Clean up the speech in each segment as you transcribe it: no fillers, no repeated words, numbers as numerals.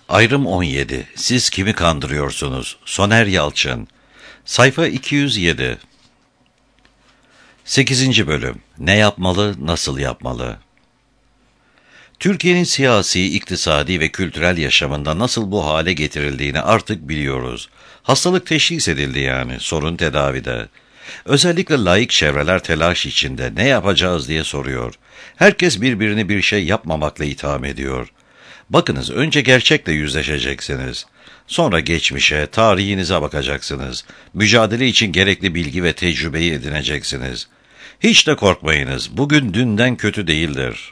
Ayrım 17. Siz kimi kandırıyorsunuz? Soner Yalçın. Sayfa 207. 8. Bölüm. Ne yapmalı, nasıl yapmalı? Türkiye'nin siyasi, iktisadi ve kültürel yaşamında nasıl bu hale getirildiğini artık biliyoruz. Hastalık teşhis edildi yani, sorun tedavide. Özellikle laik çevreler telaş içinde ne yapacağız diye soruyor. Herkes birbirini bir şey yapmamakla itham ediyor. Bakınız, önce gerçekle yüzleşeceksiniz. Sonra geçmişe, tarihinize bakacaksınız. Mücadele için gerekli bilgi ve tecrübeyi edineceksiniz. Hiç de korkmayınız, bugün dünden kötü değildir.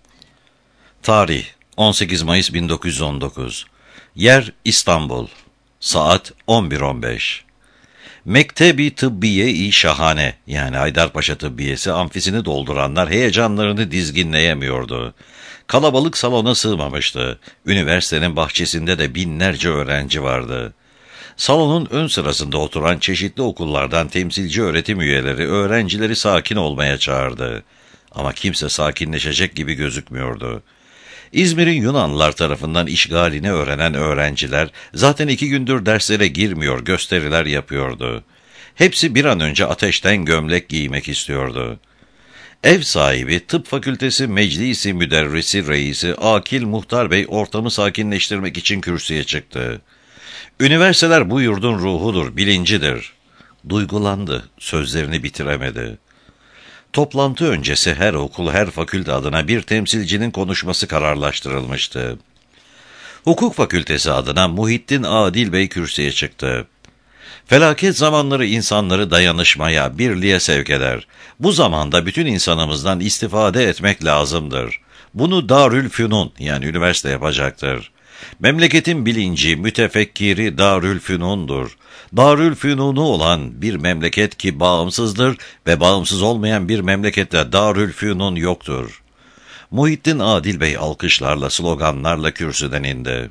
Tarih 18 Mayıs 1919. Yer İstanbul. Saat 11.15. Mektebi Tıbbiye-i Şahane, yani Haydarpaşa Tıbbiyesi amfisini dolduranlar heyecanlarını dizginleyemiyordu. Kalabalık salona sığmamıştı. Üniversitenin bahçesinde de binlerce öğrenci vardı. Salonun ön sırasında oturan çeşitli okullardan temsilci öğretim üyeleri öğrencileri sakin olmaya çağırdı. Ama kimse sakinleşecek gibi gözükmüyordu. İzmir'in Yunanlılar tarafından işgalini öğrenen öğrenciler zaten 2 gündür derslere girmiyor, gösteriler yapıyordu. Hepsi bir an önce ateşten gömlek giymek istiyordu. Ev sahibi, tıp fakültesi meclisi müderrisi reisi Akil Muhtar Bey ortamı sakinleştirmek için kürsüye çıktı. Üniversiteler bu yurdun ruhudur, bilincidir. Duygulandı, sözlerini bitiremedi. Toplantı öncesi her okul, her fakülte adına bir temsilcinin konuşması kararlaştırılmıştı. Hukuk fakültesi adına Muhittin Adil Bey kürsüye çıktı. Felaket zamanları insanları dayanışmaya, birliğe sevk eder. Bu zamanda bütün insanımızdan istifade etmek lazımdır. Bunu Darülfünun, yani üniversite yapacaktır. Memleketin bilinci, mütefekkiri Darülfünun'dur. Darülfünunu olan bir memleket ki bağımsızdır ve bağımsız olmayan bir memlekette Darülfünun yoktur. Muhittin Adil Bey alkışlarla, sloganlarla kürsüden indi.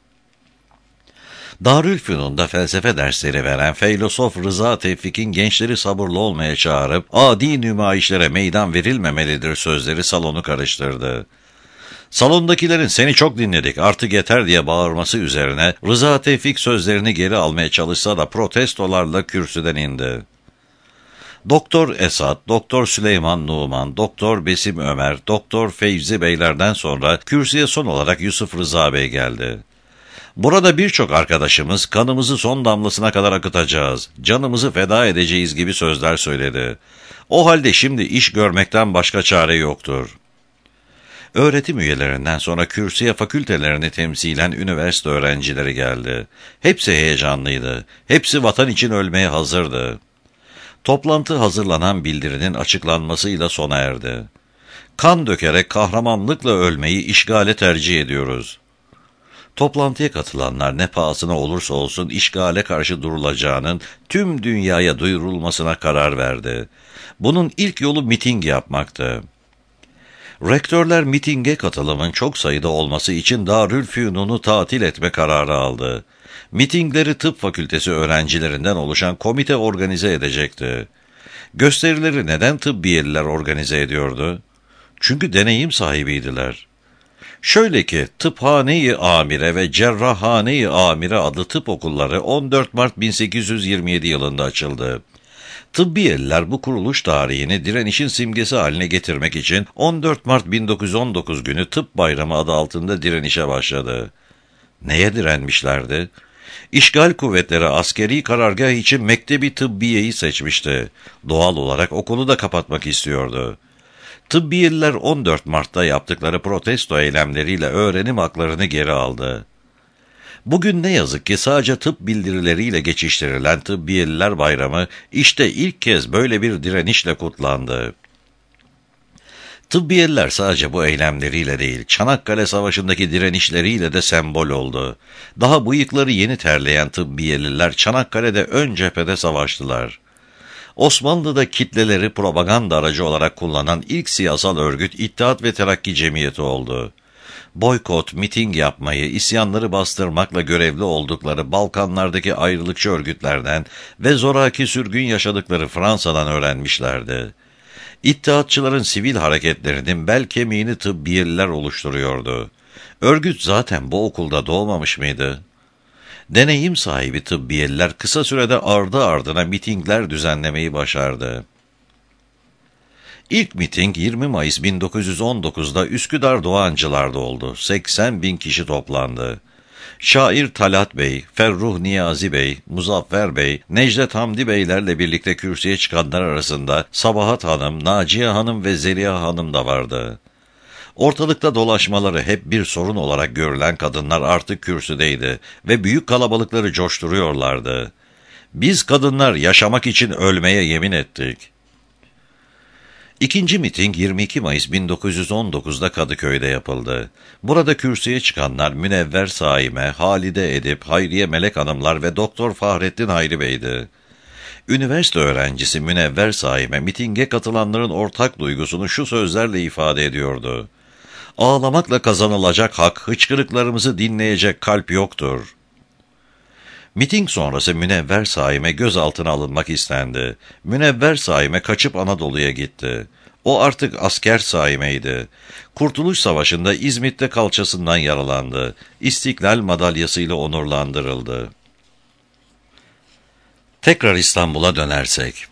Darülfünun'da felsefe dersleri veren filozof Rıza Tevfik'in gençleri sabırlı olmaya çağırıp adi nümayişlere meydan verilmemelidir sözleri salonu karıştırdı. Salondakilerin "Seni çok dinledik, artık yeter" diye bağırması üzerine Rıza Tevfik sözlerini geri almaya çalışsa da protestolarla kürsüden indi. Doktor Esat, Doktor Süleyman Numan, Doktor Besim Ömer, Doktor Feyzi Beylerden sonra kürsüye son olarak Yusuf Rıza Bey geldi. "Burada birçok arkadaşımız kanımızı son damlasına kadar akıtacağız, canımızı feda edeceğiz" gibi sözler söyledi. O halde şimdi iş görmekten başka çare yoktur. Öğretim üyelerinden sonra kürsüye fakültelerini temsilen üniversite öğrencileri geldi. Hepsi heyecanlıydı. Hepsi vatan için ölmeye hazırdı. Toplantı hazırlanan bildirinin açıklanmasıyla sona erdi. "Kan dökerek kahramanlıkla ölmeyi işgale tercih ediyoruz." Toplantıya katılanlar ne pahasına olursa olsun işgale karşı durulacağının tüm dünyaya duyurulmasına karar verdi. Bunun ilk yolu miting yapmaktı. Rektörler mitinge katılımın çok sayıda olması için Darülfünun'u tatil etme kararı aldı. Mitingleri tıp fakültesi öğrencilerinden oluşan komite organize edecekti. Gösterileri neden tıbbiyeliler organize ediyordu? Çünkü deneyim sahibiydiler. Şöyle ki, Tıphane-i Amire ve Cerrahane-i Amire adlı tıp okulları 14 Mart 1827 yılında açıldı. Tıbbiyeliler bu kuruluş tarihini direnişin simgesi haline getirmek için 14 Mart 1919 günü Tıp Bayramı adı altında direnişe başladı. Neye direnmişlerdi? İşgal kuvvetleri askeri karargah için Mektebi Tıbbiye'yi seçmişti. Doğal olarak okulu da kapatmak istiyordu. Tıbbiyeliler 14 Mart'ta yaptıkları protesto eylemleriyle öğrenim haklarını geri aldı. Bugün ne yazık ki sadece tıp bildirileriyle geçiştirilen Tıbbiyeliler Bayramı işte ilk kez böyle bir direnişle kutlandı. Tıbbiyeliler sadece bu eylemleriyle değil, Çanakkale Savaşı'ndaki direnişleriyle de sembol oldu. Daha bıyıkları yeni terleyen Tıbbiyeliler Çanakkale'de ön cephede savaştılar. Osmanlı'da kitleleri propaganda aracı olarak kullanan ilk siyasal örgüt İttihat ve Terakki Cemiyeti oldu. Boykot, miting yapmayı, isyanları bastırmakla görevli oldukları Balkanlardaki ayrılıkçı örgütlerden ve zoraki sürgün yaşadıkları Fransa'dan öğrenmişlerdi. İttihatçıların sivil hareketlerinin bel kemiğini tıbbiyeliler oluşturuyordu. Örgüt zaten bu okulda doğmamış mıydı? Deneyim sahibi tıbbiyeliler kısa sürede ardı ardına mitingler düzenlemeyi başardı. İlk miting 20 Mayıs 1919'da Üsküdar Doğancılar'da oldu. 80 bin kişi toplandı. Şair Talat Bey, Ferruh Niyazi Bey, Muzaffer Bey, Necdet Hamdi Beylerle birlikte kürsüye çıkanlar arasında Sabahat Hanım, Naciye Hanım ve Zeliha Hanım da vardı. Ortalıkta dolaşmaları hep bir sorun olarak görülen kadınlar artık kürsüdeydi ve büyük kalabalıkları coşturuyorlardı. Biz kadınlar yaşamak için ölmeye yemin ettik. İkinci miting 22 Mayıs 1919'da Kadıköy'de yapıldı. Burada kürsüye çıkanlar Münevver Saime, Halide Edip, Hayriye Melek Hanımlar ve Doktor Fahrettin Hayri Bey'di. Üniversite öğrencisi Münevver Saime mitinge katılanların ortak duygusunu şu sözlerle ifade ediyordu. Ağlamakla kazanılacak hak, hıçkırıklarımızı dinleyecek kalp yoktur. Miting sonrası Münevver Saime gözaltına alınmak istendi. Münevver Saime kaçıp Anadolu'ya gitti. O artık asker Saime'ydi. Kurtuluş Savaşı'nda İzmit'te kalçasından yaralandı. İstiklal madalyasıyla onurlandırıldı. Tekrar İstanbul'a dönersek.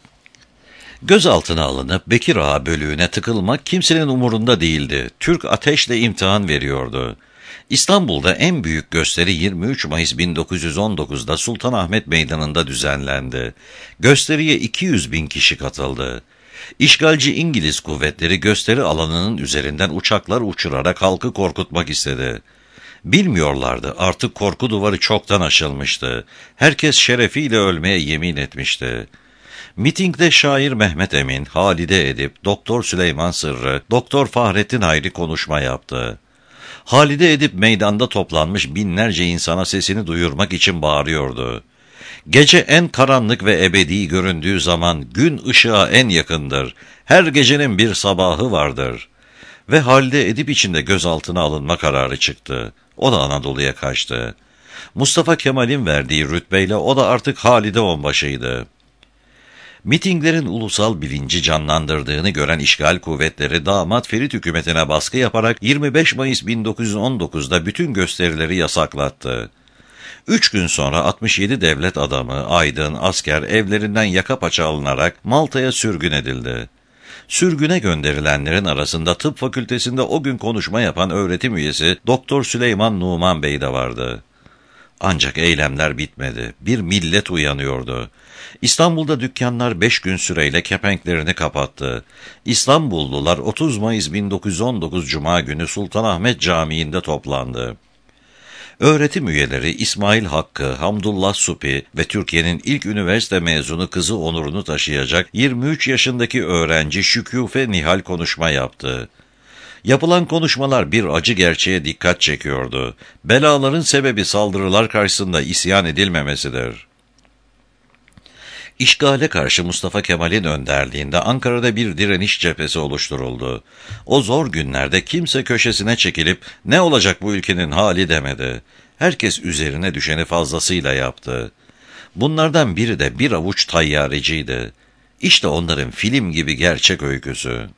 Gözaltına alınıp Bekir Ağa bölüğüne tıkılmak kimsenin umurunda değildi. Türk ateşle imtihan veriyordu. İstanbul'da en büyük gösteri 23 Mayıs 1919'da Sultanahmet Meydanı'nda düzenlendi. Gösteriye 200 bin kişi katıldı. İşgalci İngiliz kuvvetleri gösteri alanının üzerinden uçaklar uçurarak halkı korkutmak istedi. Bilmiyorlardı, artık korku duvarı çoktan aşılmıştı. Herkes şerefiyle ölmeye yemin etmişti. Mitingde şair Mehmet Emin, Halide Edip, Doktor Süleyman Sırrı, Doktor Fahrettin Hayri konuşma yaptı. Halide Edip meydanda toplanmış binlerce insana sesini duyurmak için bağırıyordu. Gece en karanlık ve ebedi göründüğü zaman gün ışığa en yakındır. Her gecenin bir sabahı vardır. Ve Halide Edip için de gözaltına alınma kararı çıktı. O da Anadolu'ya kaçtı. Mustafa Kemal'in verdiği rütbeyle o da artık Halide Onbaşı'ydı. Mitinglerin ulusal bilinci canlandırdığını gören işgal kuvvetleri damat Ferit hükümetine baskı yaparak 25 Mayıs 1919'da bütün gösterileri yasaklattı. 3 gün sonra 67 devlet adamı, aydın, asker evlerinden yaka paça alınarak Malta'ya sürgün edildi. Sürgüne gönderilenlerin arasında tıp fakültesinde o gün konuşma yapan öğretim üyesi Doktor Süleyman Numan Bey de vardı. Ancak eylemler bitmedi. Bir millet uyanıyordu. İstanbul'da dükkanlar 5 gün süreyle kepenklerini kapattı. İstanbullular 30 Mayıs 1919 Cuma günü Sultanahmet Camii'nde toplandı. Öğretim üyeleri İsmail Hakkı, Hamdullah Supi ve Türkiye'nin ilk üniversite mezunu kızı onurunu taşıyacak 23 yaşındaki öğrenci Şüküfe Nihal konuşma yaptı. Yapılan konuşmalar bir acı gerçeğe dikkat çekiyordu. Belaların sebebi saldırılar karşısında isyan edilmemesidir. İşgale karşı Mustafa Kemal'in önderliğinde Ankara'da bir direniş cephesi oluşturuldu. O zor günlerde kimse köşesine çekilip ne olacak bu ülkenin hali demedi. Herkes üzerine düşeni fazlasıyla yaptı. Bunlardan biri de bir avuç tayyareciydi. İşte onların film gibi gerçek öyküsü.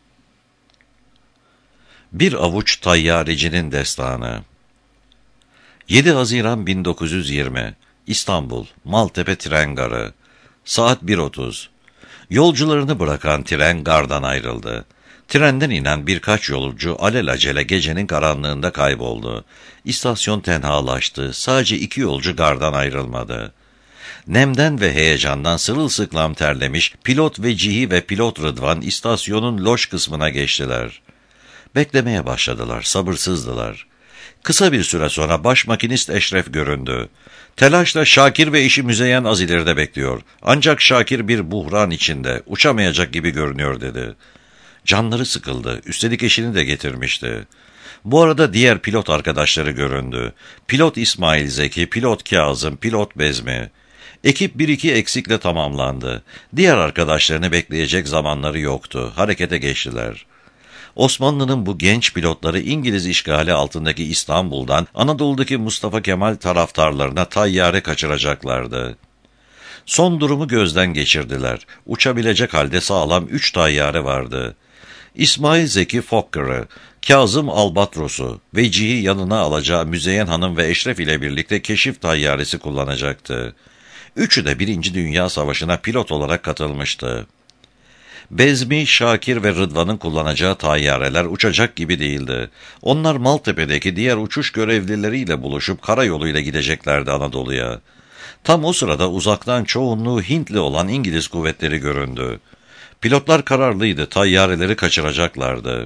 Bir avuç tayyarecinin destanı. 7 Haziran 1920 İstanbul, Maltepe Tren Garı. Saat 1:30. Yolcularını bırakan tren gardan ayrıldı. Trenden inen birkaç yolcu alelacele gecenin karanlığında kayboldu. İstasyon tenhalaştı. Sadece 2 yolcu gardan ayrılmadı. Nemden ve heyecandan sırılsıklam terlemiş pilot Vecihi ve pilot Rıdvan istasyonun loş kısmına geçtiler. Beklemeye başladılar, sabırsızdılar. Kısa bir süre sonra baş makinist Eşref göründü. Telaşla Şakir ve eşi Müzeyyen az ileride bekliyor. Ancak Şakir bir buhran içinde, uçamayacak gibi görünüyor dedi. Canları sıkıldı, üstelik eşini de getirmişti. Bu arada diğer pilot arkadaşları göründü. Pilot İsmail Zeki, pilot Kazım, pilot Bezmi. Ekip 1-2 eksikle tamamlandı. Diğer arkadaşlarını bekleyecek zamanları yoktu. Harekete geçtiler. Osmanlı'nın bu genç pilotları İngiliz işgali altındaki İstanbul'dan Anadolu'daki Mustafa Kemal taraftarlarına tayyare kaçıracaklardı. Son durumu gözden geçirdiler. Uçabilecek halde sağlam 3 tayyare vardı. İsmail Zeki Fokker'ı, Kazım Albatros'u, Vecihi yanına alacağı Müzeyyen Hanım ve Eşref ile birlikte keşif tayyaresi kullanacaktı. Üçü de Birinci Dünya Savaşı'na pilot olarak katılmıştı. Bezmi, Şakir ve Rıdvan'ın kullanacağı tayyareler uçacak gibi değildi. Onlar Maltepe'deki diğer uçuş görevlileriyle buluşup karayoluyla gideceklerdi Anadolu'ya. Tam o sırada uzaktan çoğunluğu Hintli olan İngiliz kuvvetleri göründü. Pilotlar kararlıydı, tayyareleri kaçıracaklardı.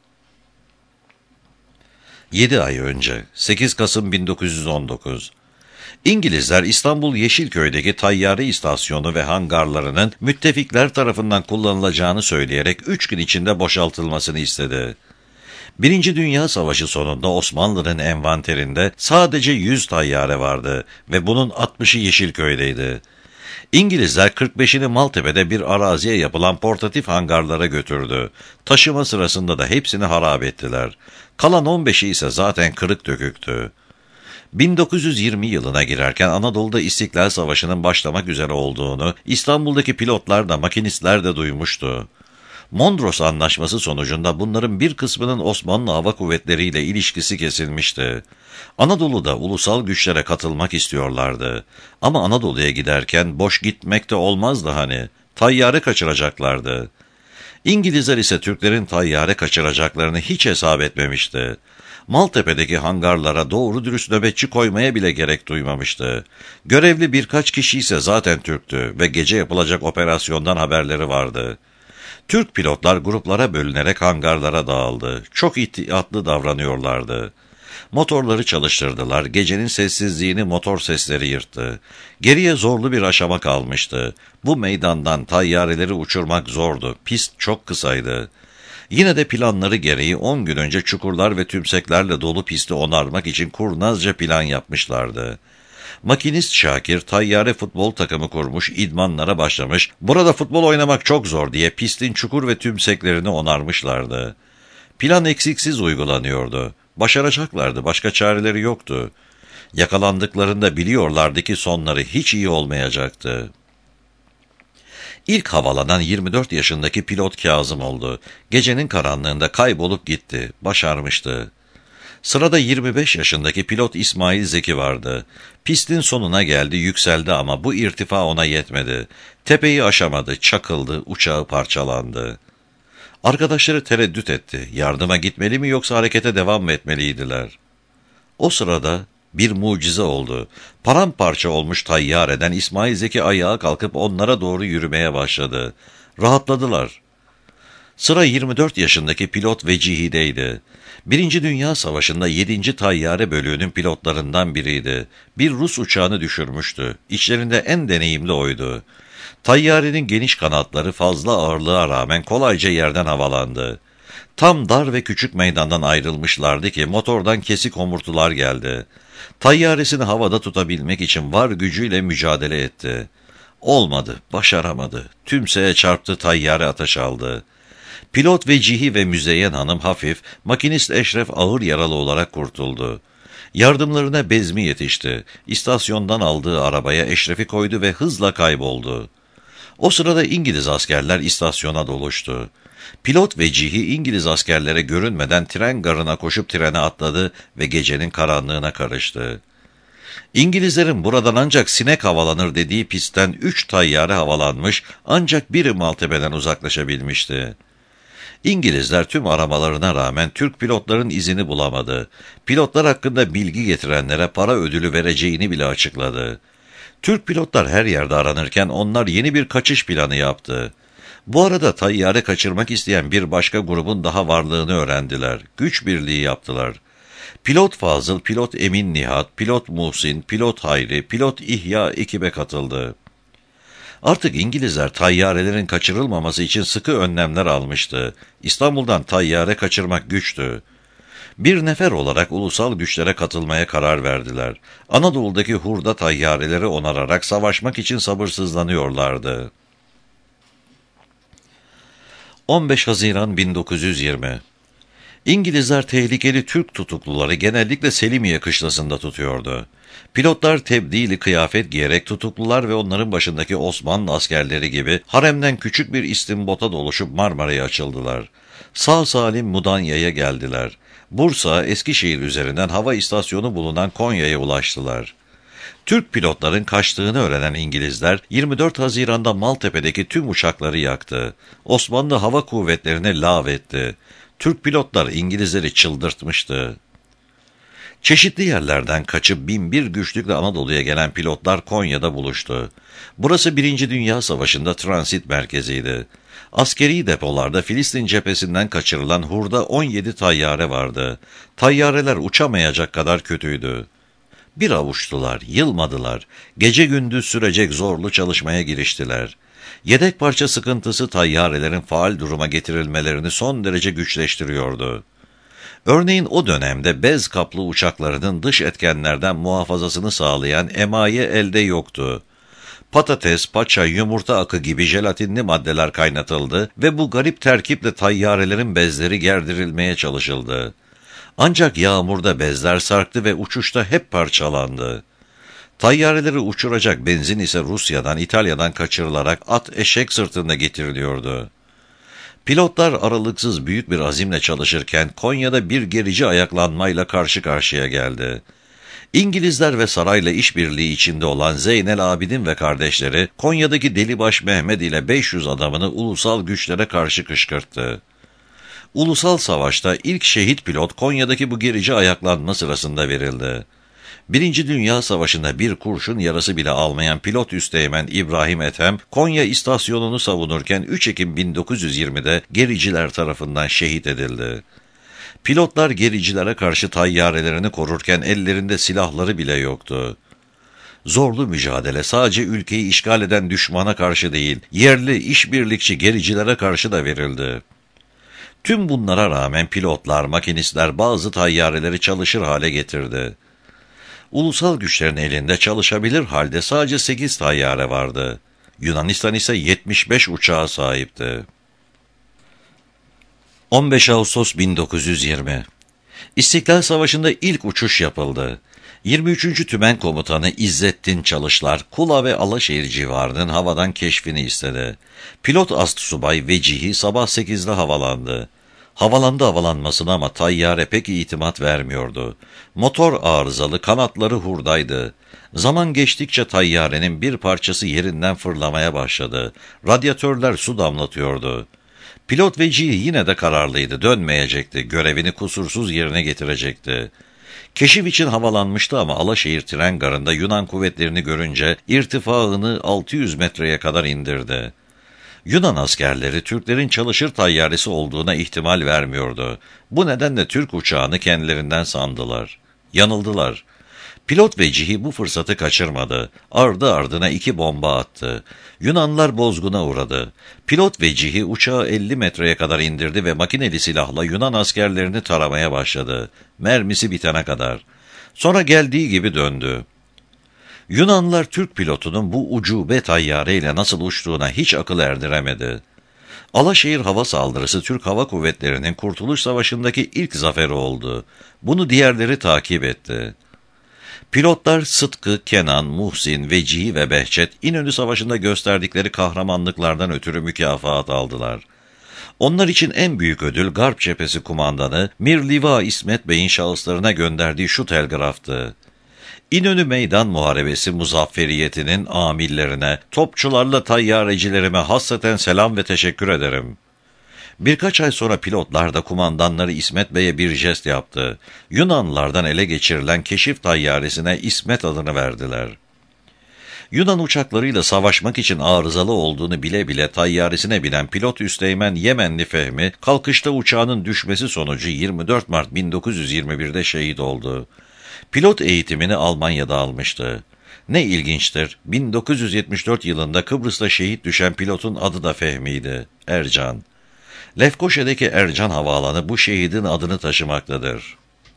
7 ay önce, 8 Kasım 1919, İngilizler İstanbul Yeşilköy'deki tayyare istasyonu ve hangarlarının müttefikler tarafından kullanılacağını söyleyerek 3 gün içinde boşaltılmasını istedi. Birinci Dünya Savaşı sonunda Osmanlı'nın envanterinde sadece 100 tayyare vardı ve bunun 60'ı Yeşilköy'deydi. İngilizler 45'ini Maltepe'de bir araziye yapılan portatif hangarlara götürdü. Taşıma sırasında da hepsini harap ettiler. Kalan 15'i ise zaten kırık döküktü. 1920 yılına girerken Anadolu'da İstiklal Savaşı'nın başlamak üzere olduğunu İstanbul'daki pilotlar da makinistler de duymuştu. Mondros Anlaşması sonucunda bunların bir kısmının Osmanlı Hava Kuvvetleri ile ilişkisi kesilmişti. Anadolu'da ulusal güçlere katılmak istiyorlardı. Ama Anadolu'ya giderken boş gitmek de olmazdı hani. Tayyare kaçıracaklardı. İngilizler ise Türklerin tayyare kaçıracaklarını hiç hesap etmemişti. Maltepe'deki hangarlara doğru dürüst nöbetçi koymaya bile gerek duymamıştı. Görevli birkaç kişi ise zaten Türktü ve gece yapılacak operasyondan haberleri vardı. Türk pilotlar gruplara bölünerek hangarlara dağıldı. Çok ihtiyatlı davranıyorlardı. Motorları çalıştırdılar, gecenin sessizliğini motor sesleri yırttı. Geriye zorlu bir aşama kalmıştı. Bu meydandan tayyareleri uçurmak zordu, pist çok kısaydı. Yine de planları gereği 10 gün önce çukurlar ve tümseklerle dolu pisti onarmak için kurnazca plan yapmışlardı. Makinist Şakir, tayyare futbol takımı kurmuş, idmanlara başlamış, burada futbol oynamak çok zor diye pistin çukur ve tümseklerini onarmışlardı. Plan eksiksiz uygulanıyordu. Başaracaklardı, başka çareleri yoktu. Yakalandıklarında biliyorlardı ki sonları hiç iyi olmayacaktı. İlk havalanan 24 yaşındaki pilot Kazım oldu. Gecenin karanlığında kaybolup gitti, başarmıştı. Sırada 25 yaşındaki pilot İsmail Zeki vardı. Pistin sonuna geldi, yükseldi ama bu irtifa ona yetmedi. Tepeyi aşamadı, çakıldı, uçağı parçalandı. Arkadaşları tereddüt etti. Yardıma gitmeli mi yoksa harekete devam mı etmeliydiler? O sırada bir mucize oldu. Paramparça olmuş tayyareden İsmail Zeki ayağa kalkıp onlara doğru yürümeye başladı. Rahatladılar. Sıra 24 yaşındaki pilot Vecihi'deydi. Birinci Dünya Savaşı'nda 7. Tayyare Bölüğü'nün pilotlarından biriydi. Bir Rus uçağını düşürmüştü. İçlerinde en deneyimli oydu. Tayyarenin geniş kanatları fazla ağırlığa rağmen kolayca yerden havalandı. Tam dar ve küçük meydandan ayrılmışlardı ki motordan kesik homurtular geldi. Tayyaresini havada tutabilmek için var gücüyle mücadele etti. Olmadı, başaramadı. Tümseye çarptı, tayyare ateş aldı. Pilot Vecihi ve Müzeyyen Hanım hafif, makinist Eşref ağır yaralı olarak kurtuldu. Yardımlarına Bezmi yetişti. İstasyondan aldığı arabaya Eşref'i koydu ve hızla kayboldu. O sırada İngiliz askerler istasyona doluştu. Pilot Vecihi İngiliz askerlere görünmeden tren garına koşup trene atladı ve gecenin karanlığına karıştı. İngilizlerin buradan ancak sinek havalanır dediği pistten 3 tayyare havalanmış, ancak biri Maltepe'den uzaklaşabilmişti. İngilizler tüm aramalarına rağmen Türk pilotların izini bulamadı. Pilotlar hakkında bilgi getirenlere para ödülü vereceğini bile açıkladı. Türk pilotlar her yerde aranırken onlar yeni bir kaçış planı yaptı. Bu arada tayyare kaçırmak isteyen bir başka grubun daha varlığını öğrendiler. Güç birliği yaptılar. Pilot Fazıl, pilot Emin Nihat, pilot Muhsin, pilot Hayri, pilot İhya ekibe katıldı. Artık İngilizler tayyarelerin kaçırılmaması için sıkı önlemler almıştı. İstanbul'dan tayyare kaçırmak güçtü. Bir nefer olarak ulusal güçlere katılmaya karar verdiler. Anadolu'daki hurda tayyareleri onararak savaşmak için sabırsızlanıyorlardı. 15 Haziran 1920 İngilizler tehlikeli Türk tutukluları genellikle Selimiye kışlasında tutuyordu. Pilotlar tebdili kıyafet giyerek tutuklular ve onların başındaki Osmanlı askerleri gibi haremden küçük bir istimbota doluşup Marmara'ya açıldılar. Sağ salim Mudanya'ya geldiler. Bursa, Eskişehir üzerinden hava istasyonu bulunan Konya'ya ulaştılar. Türk pilotların kaçtığını öğrenen İngilizler 24 Haziran'da Maltepe'deki tüm uçakları yaktı. Osmanlı Hava Kuvvetleri'ni lağvetti. Türk pilotlar İngilizleri çıldırtmıştı. Çeşitli yerlerden kaçıp binbir güçlükle Anadolu'ya gelen pilotlar Konya'da buluştu. Burası 1. Dünya Savaşı'nda transit merkeziydi. Askeri depolarda Filistin cephesinden kaçırılan hurda 17 tayyare vardı. Tayyareler uçamayacak kadar kötüydü. Bir avuçtular, yılmadılar. Gece gündüz sürecek zorlu çalışmaya giriştiler. Yedek parça sıkıntısı tayyarelerin faal duruma getirilmelerini son derece güçleştiriyordu. Örneğin o dönemde bez kaplı uçaklarının dış etkenlerden muhafazasını sağlayan emaye elde yoktu. Patates, paça, yumurta akı gibi jelatinli maddeler kaynatıldı ve bu garip terkiple tayyarelerin bezleri gerdirilmeye çalışıldı. Ancak yağmurda bezler sarktı ve uçuşta hep parçalandı. Tayyareleri uçuracak benzin ise Rusya'dan, İtalya'dan kaçırılarak at eşek sırtında getiriliyordu. Pilotlar aralıksız büyük bir azimle çalışırken Konya'da bir gerici ayaklanmayla karşı karşıya geldi. İngilizler ve sarayla işbirliği içinde olan Zeynel Abidin ve kardeşleri Konya'daki Delibaş Mehmet ile 500 adamını ulusal güçlere karşı kışkırttı. Ulusal Savaş'ta ilk şehit pilot Konya'daki bu gerici ayaklanma sırasında verildi. 1. Dünya Savaşı'nda bir kurşun yarası bile almayan pilot üsteğmen İbrahim Ethem, Konya istasyonunu savunurken 3 Ekim 1920'de gericiler tarafından şehit edildi. Pilotlar gericilere karşı tayyarelerini korurken ellerinde silahları bile yoktu. Zorlu mücadele sadece ülkeyi işgal eden düşmana karşı değil, yerli işbirlikçi gericilere karşı da verildi. Tüm bunlara rağmen pilotlar, makinistler bazı tayyareleri çalışır hale getirdi. Ulusal güçlerin elinde çalışabilir halde sadece 8 tayyare vardı. Yunanistan ise 75 uçağa sahipti. 15 Ağustos 1920 İstiklal Savaşı'nda ilk uçuş yapıldı. 23. Tümen Komutanı İzzettin Çalışlar, Kula ve Alaşehir civarının havadan keşfini istedi. Pilot astsubay Vecihi sabah 8'de havalandı. Havalandı havalanmasına ama tayyare pek itimat vermiyordu. Motor arızalı, kanatları hurdaydı. Zaman geçtikçe tayyarenin bir parçası yerinden fırlamaya başladı. Radyatörler su damlatıyordu. Pilot Vecihi yine de kararlıydı, dönmeyecekti, görevini kusursuz yerine getirecekti. Keşif için havalanmıştı ama Alaşehir tren garında Yunan kuvvetlerini görünce irtifaını 600 metreye kadar indirdi. Yunan askerleri Türklerin çalışır tayyaresi olduğuna ihtimal vermiyordu. Bu nedenle Türk uçağını kendilerinden sandılar. Yanıldılar. Pilot Vecihi bu fırsatı kaçırmadı. Ardı ardına 2 bomba attı. Yunanlar bozguna uğradı. Pilot Vecihi uçağı 50 metreye kadar indirdi ve makineli silahla Yunan askerlerini taramaya başladı. Mermisi bitene kadar. Sonra geldiği gibi döndü. Yunanlar Türk pilotunun bu ucube tayyareyle nasıl uçtuğuna hiç akıl erdiremedi. Alaşehir hava saldırısı Türk Hava Kuvvetleri'nin Kurtuluş Savaşı'ndaki ilk zaferi oldu. Bunu diğerleri takip etti. Pilotlar Sıtkı, Kenan, Muhsin, Vecihi ve Behçet İnönü Savaşı'nda gösterdikleri kahramanlıklardan ötürü mükafat aldılar. Onlar için en büyük ödül Garp Cephesi Kumandanı Mirliva İsmet Bey'in şahıslarına gönderdiği şu telgraftı. İnönü Meydan Muharebesi muzafferiyetinin amillerine, topçularla tayyarecilerime hasreten selam ve teşekkür ederim. Birkaç ay sonra pilotlar da kumandanları İsmet Bey'e bir jest yaptı. Yunanlılardan ele geçirilen keşif tayyaresine İsmet adını verdiler. Yunan uçaklarıyla savaşmak için arızalı olduğunu bile bile tayyaresine binen pilot üsteğmen Yemenli Fehmi, kalkışta uçağının düşmesi sonucu 24 Mart 1921'de şehit oldu. Pilot eğitimini Almanya'da almıştı. Ne ilginçtir, 1974 yılında Kıbrıs'ta şehit düşen pilotun adı da Fehmi'ydi, Ercan. Lefkoşa'daki Ercan Havaalanı bu şehidin adını taşımaktadır.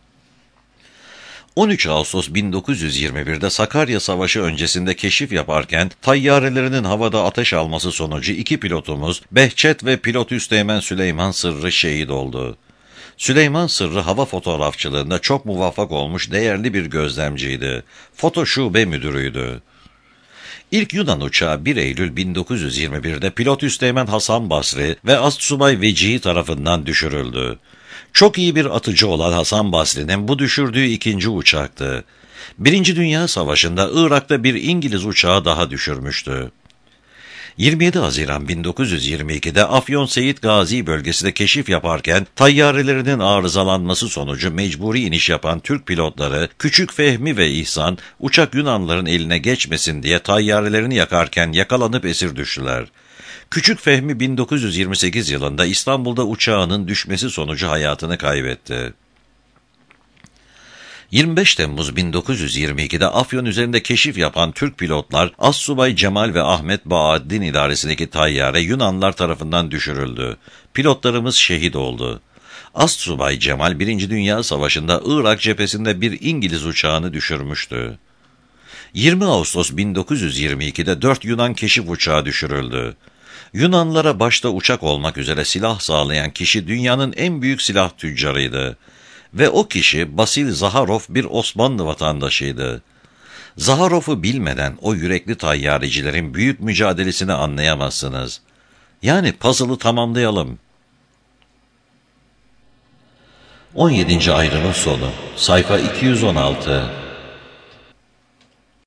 13 Ağustos 1921'de Sakarya Savaşı öncesinde keşif yaparken tayyarelerinin havada ateş alması sonucu 2 pilotumuz Behçet ve pilot üsteğmen Süleyman Sırrı şehit oldu. Süleyman Sırrı hava fotoğrafçılığında çok muvaffak olmuş değerli bir gözlemciydi. Foto şube müdürüydü. İlk Yunan uçağı 1 Eylül 1921'de pilot üsteğmen Hasan Basri ve astsubay Vecihi tarafından düşürüldü. Çok iyi bir atıcı olan Hasan Basri'nin bu düşürdüğü ikinci uçaktı. Birinci Dünya Savaşı'nda Irak'ta bir İngiliz uçağı daha düşürmüştü. 27 Haziran 1922'de Afyon Seyit Gazi bölgesinde keşif yaparken tayyarelerinin arızalanması sonucu mecburi iniş yapan Türk pilotları Küçük Fehmi ve İhsan uçak Yunanlıların eline geçmesin diye tayyarelerini yakarken yakalanıp esir düştüler. Küçük Fehmi 1928 yılında İstanbul'da uçağının düşmesi sonucu hayatını kaybetti. 25 Temmuz 1922'de Afyon üzerinde keşif yapan Türk pilotlar Astsubay Cemal ve Ahmet Bahaddin idaresindeki tayyare Yunanlılar tarafından düşürüldü. Pilotlarımız şehit oldu. Astsubay Cemal 1. Dünya Savaşı'nda Irak cephesinde bir İngiliz uçağını düşürmüştü. 20 Ağustos 1922'de 4 Yunan keşif uçağı düşürüldü. Yunanlılara başta uçak olmak üzere silah sağlayan kişi dünyanın en büyük silah tüccarıydı. Ve o kişi Basil Zaharov bir Osmanlı vatandaşıydı. Zaharov'u bilmeden o yürekli tayyarecilerin büyük mücadelesini anlayamazsınız. Yani puzzle'ı tamamlayalım. 17. ayrımın sonu. Sayfa 216.